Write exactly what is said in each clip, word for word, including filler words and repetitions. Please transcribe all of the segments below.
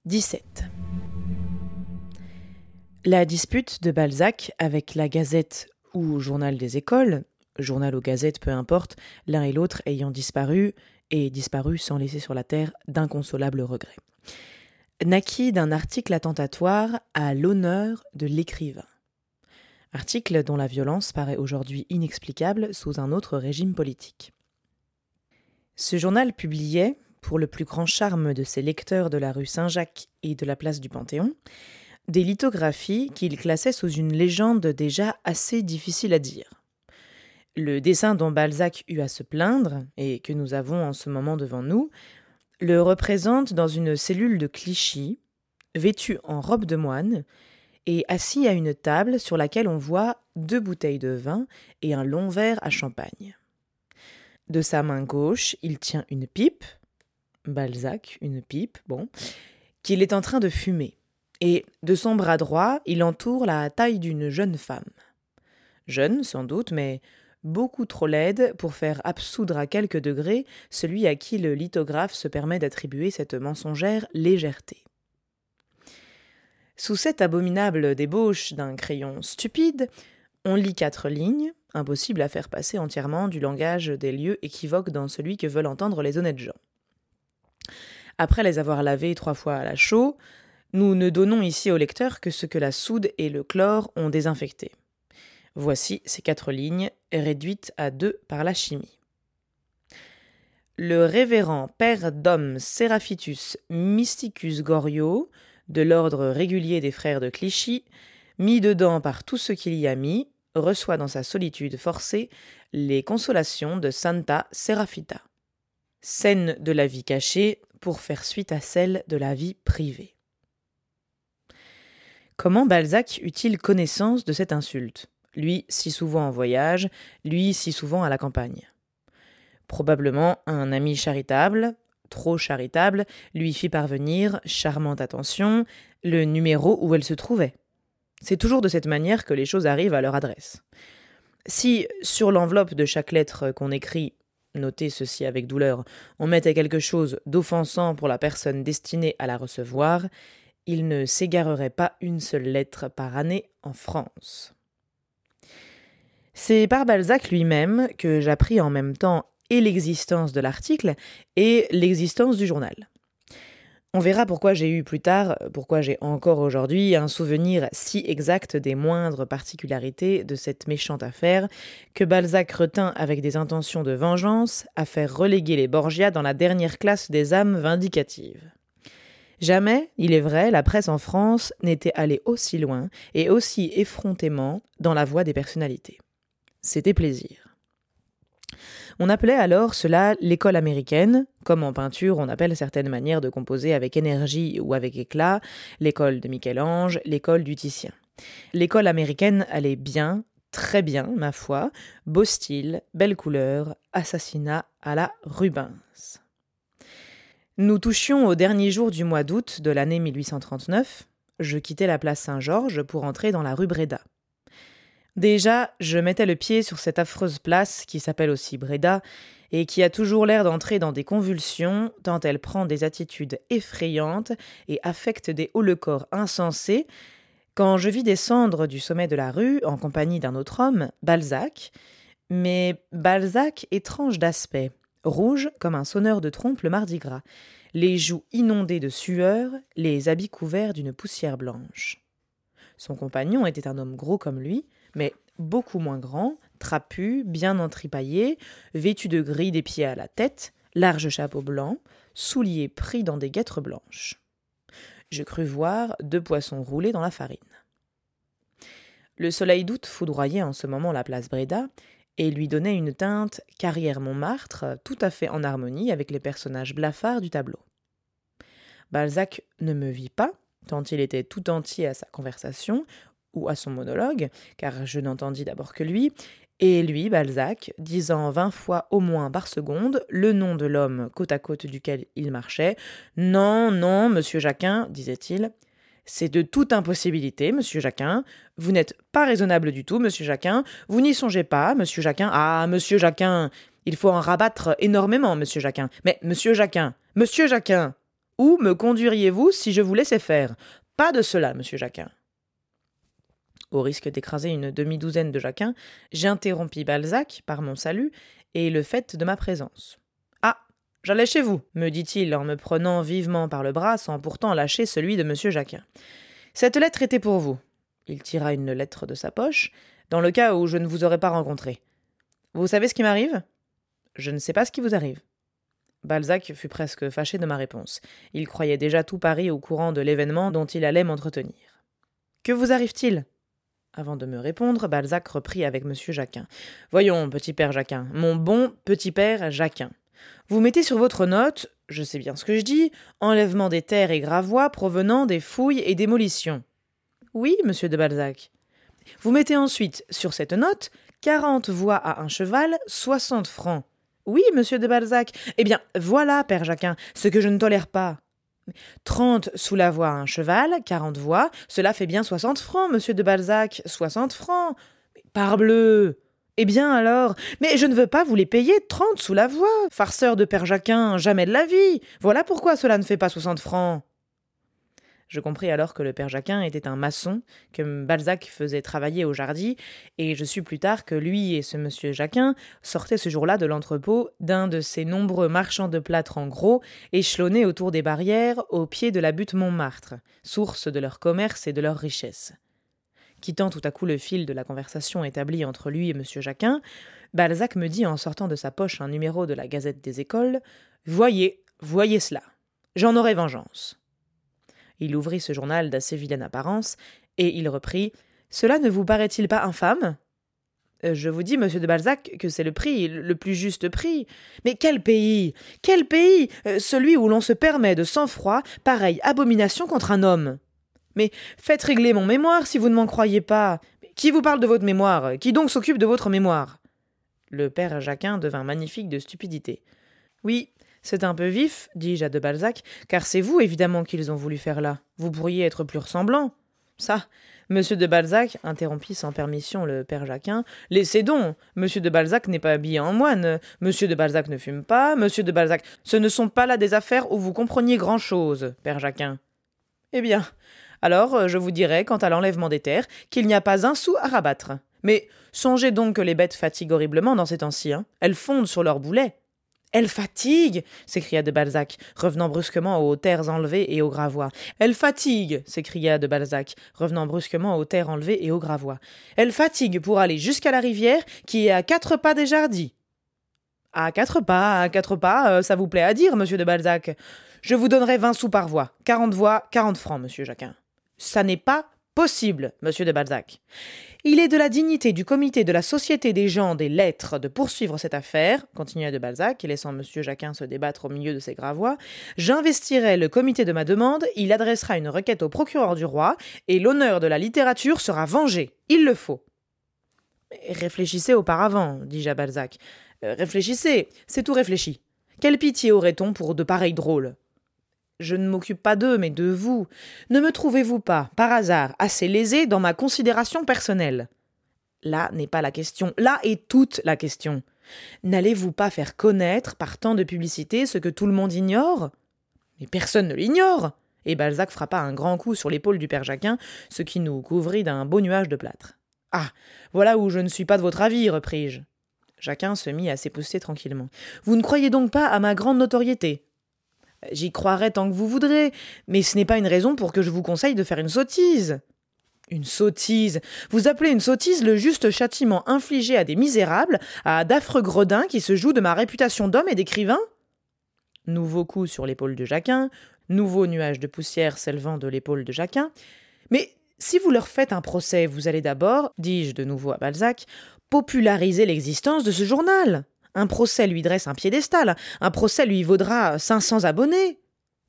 dix-sept. La dispute de Balzac avec la Gazette ou Journal des écoles, journal ou Gazette peu importe, l'un et l'autre ayant disparu, et disparu sans laisser sur la terre d'inconsolables regrets, naquit d'un article attentatoire à l'honneur de l'écrivain. Article dont la violence paraît aujourd'hui inexplicable sous un autre régime politique. Ce journal publiait, pour le plus grand charme de ses lecteurs de la rue Saint-Jacques et de la place du Panthéon, des lithographies qu'il classait sous une légende déjà assez difficile à dire. Le dessin dont Balzac eut à se plaindre, et que nous avons en ce moment devant nous, le représente dans une cellule de Clichy, vêtu en robe de moine, et assis à une table sur laquelle on voit deux bouteilles de vin et un long verre à champagne. De sa main gauche, il tient une pipe, Balzac, une pipe, bon, qu'il est en train de fumer, et de son bras droit, il entoure la taille d'une jeune femme. Jeune, sans doute, mais beaucoup trop laide pour faire absoudre à quelques degrés celui à qui le lithographe se permet d'attribuer cette mensongère légèreté. Sous cette abominable débauche d'un crayon stupide, on lit quatre lignes, impossible à faire passer entièrement du langage des lieux équivoques dans celui que veulent entendre les honnêtes gens. Après les avoir lavées trois fois à la chaux, nous ne donnons ici au lecteur que ce que la soude et le chlore ont désinfecté. Voici ces quatre lignes, réduites à deux par la chimie. Le révérend père Dom Seraphitus Mysticus Goriot, de l'ordre régulier des frères de Clichy, mis dedans par tout ce qu'il y a mis, reçoit dans sa solitude forcée les consolations de Santa Serafita. Scène de la vie cachée pour faire suite à celle de la vie privée. Comment Balzac eut-il connaissance de cette insulte ? Lui si souvent en voyage, lui si souvent à la campagne. Probablement un ami charitable, trop charitable, lui fit parvenir, charmante attention, le numéro où elle se trouvait. C'est toujours de cette manière que les choses arrivent à leur adresse. Si, sur l'enveloppe de chaque lettre qu'on écrit, notez ceci avec douleur, on mettait quelque chose d'offensant pour la personne destinée à la recevoir, il ne s'égarerait pas une seule lettre par année en France. C'est par Balzac lui-même que j'appris en même temps et l'existence de l'article et l'existence du journal. On verra pourquoi j'ai eu plus tard, pourquoi j'ai encore aujourd'hui un souvenir si exact des moindres particularités de cette méchante affaire que Balzac retint avec des intentions de vengeance à faire reléguer les Borgia dans la dernière classe des âmes vindicatives. Jamais, il est vrai, la presse en France n'était allée aussi loin et aussi effrontément dans la voie des personnalités. C'était plaisir. On appelait alors cela l'école américaine, comme en peinture on appelle certaines manières de composer avec énergie ou avec éclat, l'école de Michel-Ange, l'école du Titien. L'école américaine allait bien, très bien, ma foi, beau style, belle couleur, assassinat à la Rubens. Nous touchions au dernier jour du mois d'août de l'année mille huit cent trente-neuf. Je quittais la place Saint-Georges pour entrer dans la rue Bréda. Déjà, je mettais le pied sur cette affreuse place qui s'appelle aussi Bréda et qui a toujours l'air d'entrer dans des convulsions tant elle prend des attitudes effrayantes et affecte des hauts-le-corps insensés quand je vis descendre du sommet de la rue en compagnie d'un autre homme, Balzac, mais Balzac étrange d'aspect, rouge comme un sonneur de trompe le mardi gras, les joues inondées de sueur, les habits couverts d'une poussière blanche. Son compagnon était un homme gros comme lui, mais beaucoup moins grand, trapu, bien entripaillé, vêtu de gris des pieds à la tête, large chapeau blanc, souliers pris dans des guêtres blanches. Je crus voir deux poissons roulés dans la farine. Le soleil d'août foudroyait en ce moment la place Bréda et lui donnait une teinte carrière Montmartre tout à fait en harmonie avec les personnages blafards du tableau. Balzac ne me vit pas, tant il était tout entier à sa conversation, ou à son monologue, car je n'entendis d'abord que lui, et lui, Balzac, disant vingt fois au moins par seconde le nom de l'homme côte à côte duquel il marchait. « Non, non, monsieur Jacquin, disait-il, c'est de toute impossibilité, monsieur Jacquin. Vous n'êtes pas raisonnable du tout, monsieur Jacquin. Vous n'y songez pas, monsieur Jacquin. Ah, monsieur Jacquin, il faut en rabattre énormément, monsieur Jacquin. Mais monsieur Jacquin, monsieur Jacquin !» Où me conduiriez-vous si je vous laissais faire? Pas de cela, monsieur Jacquin. Au risque d'écraser une demi-douzaine de Jacquins, j'interrompis Balzac par mon salut et le fait de ma présence. « Ah, j'allais chez vous, me dit-il en me prenant vivement par le bras sans pourtant lâcher celui de monsieur Jacquin. Cette lettre était pour vous. » Il tira une lettre de sa poche, dans le cas où je ne vous aurais pas rencontré. « Vous savez ce qui m'arrive ? » ?»« Je ne sais pas ce qui vous arrive. » Balzac fut presque fâché de ma réponse. Il croyait déjà tout Paris au courant de l'événement dont il allait m'entretenir. « Que vous arrive-t-il » Avant de me répondre, Balzac reprit avec monsieur Jacquin. « Voyons, petit père Jacquin, mon bon petit père Jacquin. Vous mettez sur votre note, je sais bien ce que je dis, enlèvement des terres et gravois provenant des fouilles et démolitions. »« Oui, monsieur de Balzac. »« Vous mettez ensuite sur cette note quarante voix à un cheval, soixante francs. »« Oui, monsieur de Balzac. Eh bien, voilà, père Jacquin, ce que je ne tolère pas. » Trente sous la voix à un cheval, quarante voix, cela fait bien soixante francs, monsieur de Balzac, soixante francs. Mais parbleu! Eh bien alors, mais je ne veux pas vous les payer trente sous la voix, farceur de père Jacquin, jamais de la vie. Voilà pourquoi cela ne fait pas soixante francs. Je compris alors que le père Jacquin était un maçon, que Balzac faisait travailler au Jardy, et je sus plus tard que lui et ce monsieur Jacquin sortaient ce jour-là de l'entrepôt d'un de ces nombreux marchands de plâtre en gros, échelonnés autour des barrières au pied de la butte Montmartre, source de leur commerce et de leur richesse. Quittant tout à coup le fil de la conversation établie entre lui et monsieur Jacquin, Balzac me dit en sortant de sa poche un numéro de la Gazette des Écoles « Voyez, voyez cela, j'en aurai vengeance. » Il ouvrit ce journal d'assez vilaine apparence, et il reprit « Cela ne vous paraît-il pas infâme ?»« Je vous dis, monsieur de Balzac, que c'est le prix, le plus juste prix. Mais quel pays? Quel pays? Celui où l'on se permet de sang-froid pareille abomination contre un homme. Mais faites régler mon mémoire si vous ne m'en croyez pas. Qui vous parle de votre mémoire? Qui donc s'occupe de votre mémoire ?» Le père Jacquin devint magnifique de stupidité. « Oui, c'est un peu vif, dis-je à de Balzac, car c'est vous, évidemment, qu'ils ont voulu faire là. Vous pourriez être plus ressemblant. »« Ça, monsieur de Balzac, interrompit sans permission le père Jacquin, laissez donc. Monsieur de Balzac n'est pas habillé en moine. Monsieur de Balzac ne fume pas. Monsieur de Balzac, ce ne sont pas là des affaires où vous compreniez grand-chose, père Jacquin. Eh bien, alors je vous dirai, quant à l'enlèvement des terres, qu'il n'y a pas un sou à rabattre. Mais songez donc que les bêtes fatiguent horriblement dans ces temps-ci, hein. Elles fondent sur leurs boulets. »« Elle fatigue !» s'écria de Balzac, revenant brusquement aux terres enlevées et aux gravois. « Elle fatigue !» s'écria de Balzac, revenant brusquement aux terres enlevées et aux gravois. « Elle fatigue pour aller jusqu'à la rivière qui est à quatre pas des Jardys. »« À quatre pas, à quatre pas, euh, ça vous plaît à dire, monsieur de Balzac. Je vous donnerai vingt sous par voix. Quarante voix, quarante francs, monsieur Jacquin. »« Ça n'est pas possible, monsieur de Balzac. Il est de la dignité du comité de la Société des gens des lettres de poursuivre cette affaire, continua de Balzac, laissant monsieur Jacquin se débattre au milieu de ses gravois. J'investirai le comité de ma demande, il adressera une requête au procureur du roi, et l'honneur de la littérature sera vengé. Il le faut. Réfléchissez auparavant, dis-je à Balzac. Euh, réfléchissez, c'est tout réfléchi. Quelle pitié aurait-on pour de pareils drôles ? Je ne m'occupe pas d'eux, mais de vous. Ne me trouvez-vous pas, par hasard, assez lésé dans ma considération personnelle ? Là n'est pas la question, là est toute la question. N'allez-vous pas faire connaître, par tant de publicité, ce que tout le monde ignore ? Mais personne ne l'ignore ! Et Balzac frappa un grand coup sur l'épaule du père Jacquin, ce qui nous couvrit d'un beau nuage de plâtre. « Ah, voilà où je ne suis pas de votre avis, repris-je. » Jacquin se mit à s'épousseter tranquillement. « Vous ne croyez donc pas à ma grande notoriété ? » J'y croirai tant que vous voudrez, mais ce n'est pas une raison pour que je vous conseille de faire une sottise. Une sottise? Vous appelez une sottise le juste châtiment infligé à des misérables, à d'affreux gredins qui se jouent de ma réputation d'homme et d'écrivain? Nouveau coup sur l'épaule de Jacquin, nouveau nuage de poussière s'élevant de l'épaule de Jacquin. Mais si vous leur faites un procès, vous allez d'abord, dis-je de nouveau à Balzac, populariser l'existence de ce journal. Un procès lui dresse un piédestal, un procès lui vaudra cinq cents abonnés.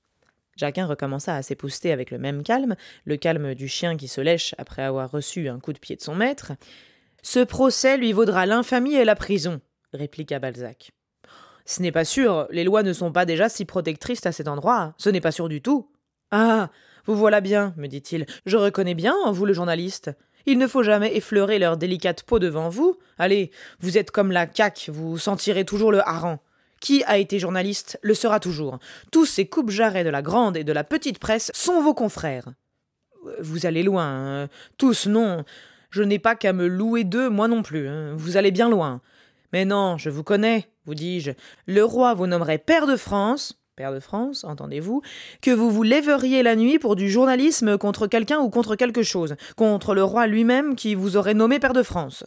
Jacquin recommença à s'épousseter avec le même calme, le calme du chien qui se lèche après avoir reçu un coup de pied de son maître. « Ce procès lui vaudra l'infamie et la prison, » répliqua Balzac. « Ce n'est pas sûr, les lois ne sont pas déjà si protectrices à cet endroit, ce n'est pas sûr du tout. »« Ah, vous voilà bien, me dit-il, je reconnais bien, vous le journaliste. Il ne faut jamais effleurer leur délicate peau devant vous. Allez, vous êtes comme la caque, vous sentirez toujours le hareng. Qui a été journaliste le sera toujours. Tous ces coupe-jarrets de la grande et de la petite presse sont vos confrères. Vous allez loin, hein. Tous, non. Je n'ai pas qu'à me louer d'eux, moi non plus. Hein. Vous allez bien loin. Mais non, je vous connais, vous dis-je. Le roi vous nommerait pair de France, pair de France, entendez-vous, que vous vous lèveriez la nuit pour du journalisme contre quelqu'un ou contre quelque chose, contre le roi lui-même qui vous aurait nommé pair de France.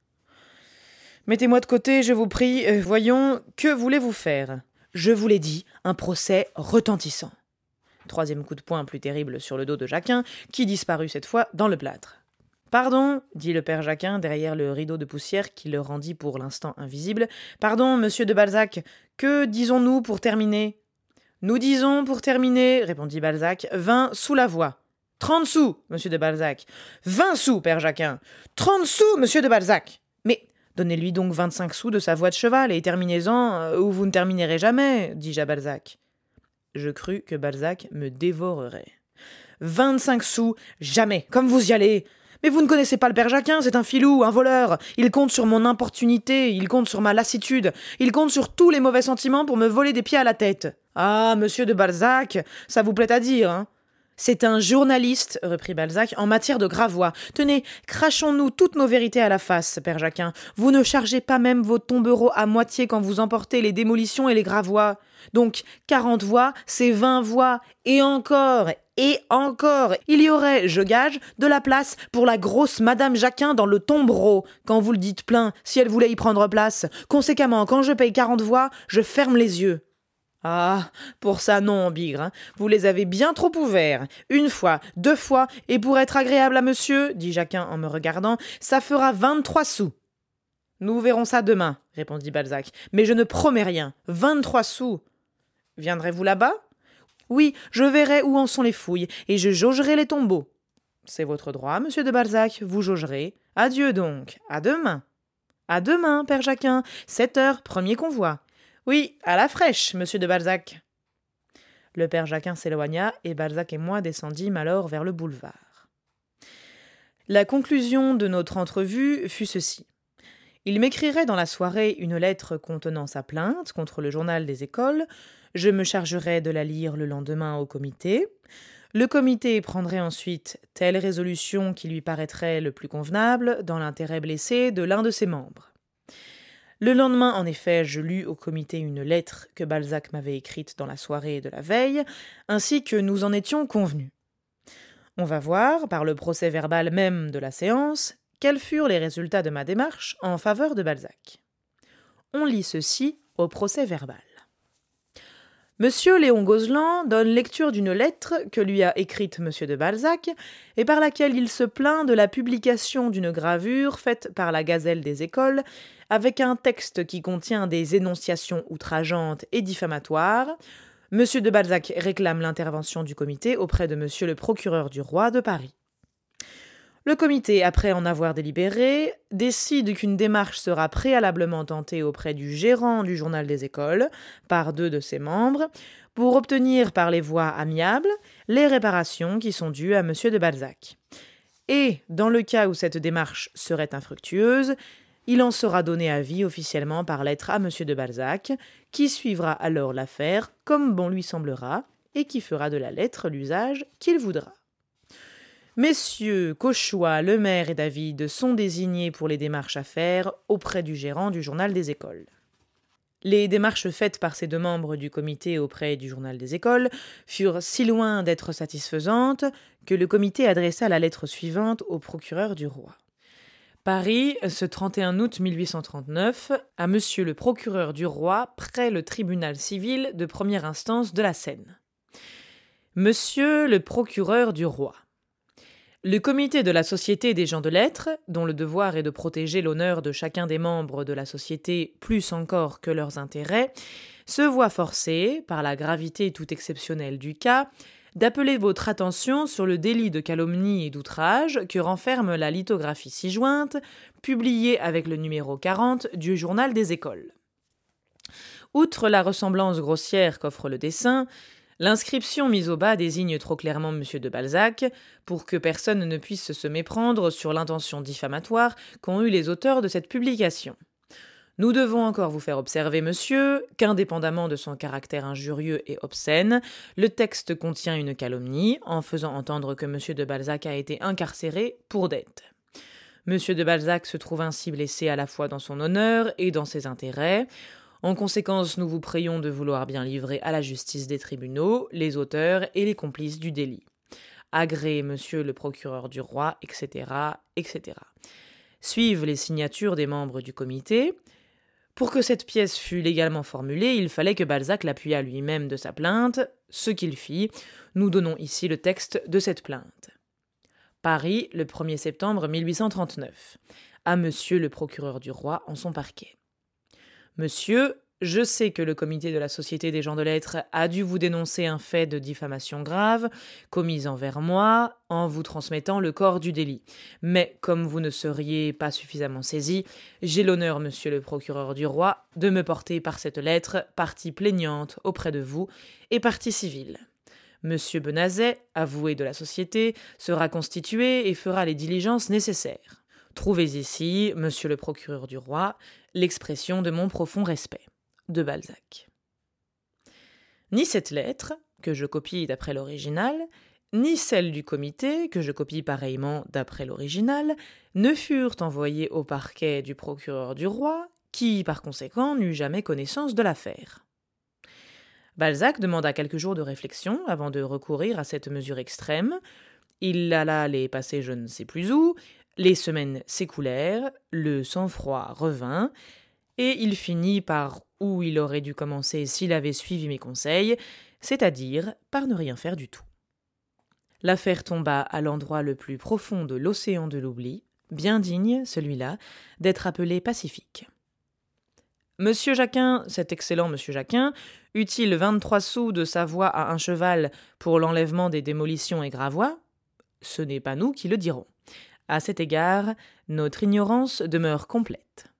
Mettez-moi de côté, je vous prie. Euh, voyons, que voulez-vous faire ? Je vous l'ai dit, un procès retentissant. Troisième coup de poing plus terrible sur le dos de Jacquin, qui disparut cette fois dans le plâtre. « Pardon, dit le père Jacquin derrière le rideau de poussière qui le rendit pour l'instant invisible. Pardon, monsieur de Balzac, que disons-nous pour terminer ? Nous disons pour terminer, répondit Balzac, vingt sous la voix. Trente sous, monsieur de Balzac. Vingt sous, père Jacquin. Trente sous, monsieur de Balzac. Mais donnez-lui donc vingt-cinq sous de sa voix de cheval et terminez-en, ou vous ne terminerez jamais, dis-je à Balzac. Je crus que Balzac me dévorerait. Vingt-cinq sous, jamais, comme vous y allez. Mais vous ne connaissez pas le père Jacquin, c'est un filou, un voleur. Il compte sur mon importunité, il compte sur ma lassitude, il compte sur tous les mauvais sentiments pour me voler des pieds à la tête. Ah, monsieur de Balzac, ça vous plaît à dire, hein ? C'est un journaliste, reprit Balzac, en matière de gravois. Tenez, crachons-nous toutes nos vérités à la face, père Jacquin. Vous ne chargez pas même vos tombereaux à moitié quand vous emportez les démolitions et les gravois. Donc, quarante voix, c'est vingt voix, et encore, et encore. Il y aurait, je gage, de la place pour la grosse madame Jacquin dans le tombereau, quand vous le dites plein, si elle voulait y prendre place. Conséquemment, quand je paye quarante voix, je ferme les yeux. Ah, pour ça non, bigre, hein. Vous les avez bien trop ouverts. Une fois, deux fois, et pour être agréable à monsieur, dit Jacquin en me regardant, ça fera vingt-trois sous. Nous verrons ça demain, répondit Balzac, mais je ne promets rien. Vingt-trois sous. Viendrez-vous là-bas ? Oui, je verrai où en sont les fouilles, et je jaugerai les tombeaux. C'est votre droit, monsieur de Balzac, vous jaugerez. Adieu donc, à demain. À demain, père Jacquin, sept heures, premier convoi. Oui, à la fraîche, monsieur de Balzac. Le père Jacquin s'éloigna, et Balzac et moi descendîmes alors vers le boulevard. La conclusion de notre entrevue fut ceci. Il m'écrirait dans la soirée une lettre contenant sa plainte contre le journal des écoles. Je me chargerais de la lire le lendemain au comité. Le comité prendrait ensuite telle résolution qui lui paraîtrait le plus convenable dans l'intérêt blessé de l'un de ses membres. Le lendemain, en effet, je lus au comité une lettre que Balzac m'avait écrite dans la soirée de la veille, ainsi que nous en étions convenus. On va voir, par le procès-verbal même de la séance, quels furent les résultats de ma démarche en faveur de Balzac. On lit ceci au procès-verbal. Monsieur Léon Gozlan donne lecture d'une lettre que lui a écrite monsieur de Balzac et par laquelle il se plaint de la publication d'une gravure faite par la Gazelle des Écoles avec un texte qui contient des énonciations outrageantes et diffamatoires. Monsieur de Balzac réclame l'intervention du comité auprès de monsieur le procureur du roi de Paris. Le comité, après en avoir délibéré, décide qu'une démarche sera préalablement tentée auprès du gérant du journal des écoles, par deux de ses membres, pour obtenir par les voies amiables les réparations qui sont dues à monsieur de Balzac. Et, dans le cas où cette démarche serait infructueuse, il en sera donné avis officiellement par lettre à monsieur de Balzac, qui suivra alors l'affaire comme bon lui semblera, et qui fera de la lettre l'usage qu'il voudra. Messieurs Cauchois, Lemaire et David sont désignés pour les démarches à faire auprès du gérant du journal des écoles. Les démarches faites par ces deux membres du comité auprès du journal des écoles furent si loin d'être satisfaisantes que le comité adressa la lettre suivante au procureur du roi. Paris, ce trente et un août mille huit cent trente-neuf, à monsieur le procureur du roi, près le tribunal civil de première instance de la Seine. Monsieur le procureur du roi. Le comité de la Société des gens de lettres, dont le devoir est de protéger l'honneur de chacun des membres de la société plus encore que leurs intérêts, se voit forcé, par la gravité tout exceptionnelle du cas, d'appeler votre attention sur le délit de calomnie et d'outrage que renferme la lithographie ci-jointe, publiée avec le numéro quarante du journal des écoles. Outre la ressemblance grossière qu'offre le dessin, l'inscription mise au bas désigne trop clairement monsieur de Balzac, pour que personne ne puisse se méprendre sur l'intention diffamatoire qu'ont eue les auteurs de cette publication. Nous devons encore vous faire observer, monsieur, qu'indépendamment de son caractère injurieux et obscène, le texte contient une calomnie, en faisant entendre que monsieur de Balzac a été incarcéré pour dette. Monsieur de Balzac se trouve ainsi blessé à la fois dans son honneur et dans ses intérêts. En conséquence, nous vous prions de vouloir bien livrer à la justice des tribunaux les auteurs et les complices du délit. Agrée monsieur le procureur du roi, et cetera, et cetera. Suivent les signatures des membres du comité. Pour que cette pièce fût légalement formulée, il fallait que Balzac l'appuyât lui-même de sa plainte, ce qu'il fit. Nous donnons ici le texte de cette plainte. Paris, le premier septembre mille huit cent trente-neuf. À monsieur le procureur du roi en son parquet. Monsieur, je sais que le comité de la Société des gens de lettres a dû vous dénoncer un fait de diffamation grave, commis envers moi, en vous transmettant le corps du délit. Mais comme vous ne seriez pas suffisamment saisi, j'ai l'honneur, monsieur le procureur du roi, de me porter par cette lettre partie plaignante auprès de vous et partie civile. Monsieur Benazet, avoué de la Société, sera constitué et fera les diligences nécessaires. Trouvez ici, monsieur le procureur du roi, l'expression de mon profond respect. De Balzac. Ni cette lettre, que je copie d'après l'original, ni celle du comité, que je copie pareillement d'après l'original, ne furent envoyées au parquet du procureur du roi, qui, par conséquent, n'eut jamais connaissance de l'affaire. Balzac demanda quelques jours de réflexion avant de recourir à cette mesure extrême. Il alla les passer je ne sais plus où, les semaines s'écoulèrent, le sang-froid revint, et il finit par où il aurait dû commencer s'il avait suivi mes conseils, c'est-à-dire par ne rien faire du tout. L'affaire tomba à l'endroit le plus profond de l'océan de l'oubli, bien digne, celui-là, d'être appelé Pacifique. Monsieur Jacquin, cet excellent monsieur Jacquin, eut-il vingt-trois sous de sa voix à un cheval pour l'enlèvement des démolitions et gravois ? Ce n'est pas nous qui le dirons. À cet égard, notre ignorance demeure complète.